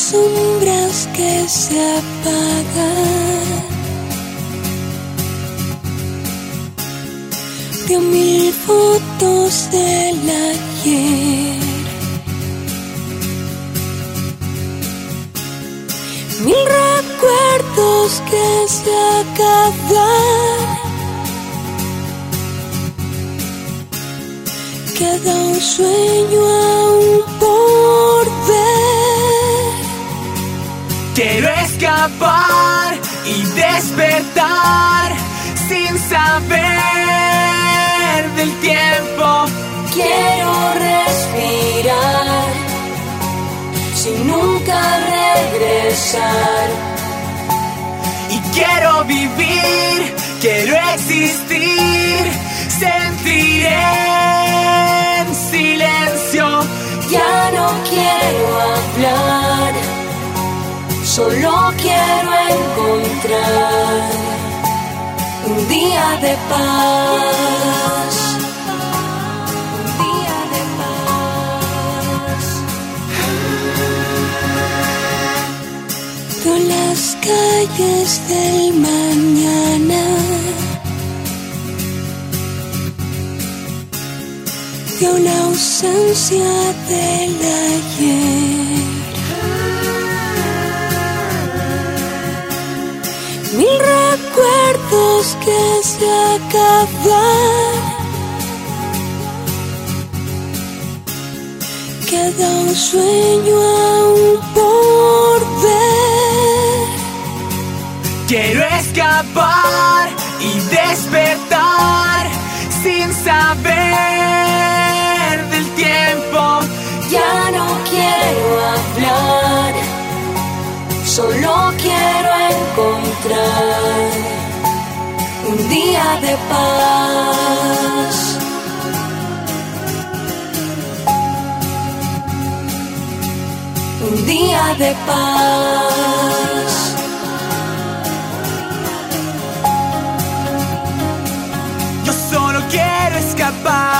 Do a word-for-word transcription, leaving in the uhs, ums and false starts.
sombras que se apagan, de mil fotos del ayer, mil recuerdos que se acaban. Queda un sueño aún por ver. Quiero escapar y despertar sin saber del tiempo. Quiero respirar sin nunca regresar. Y quiero vivir, quiero existir, sentiré en silencio. Ya no quiero hablar, solo quiero encontrar un día de paz, un día de paz. Con las calles del mañana, de una ausencia del ayer, mil recuerdos que se acaban. Queda un sueño aún por ver. Quiero escapar y despertar sin saber del tiempo. Ya no quiero hablar, solo quiero encontrar un día de paz. Un día de paz. Yo solo quiero escapar.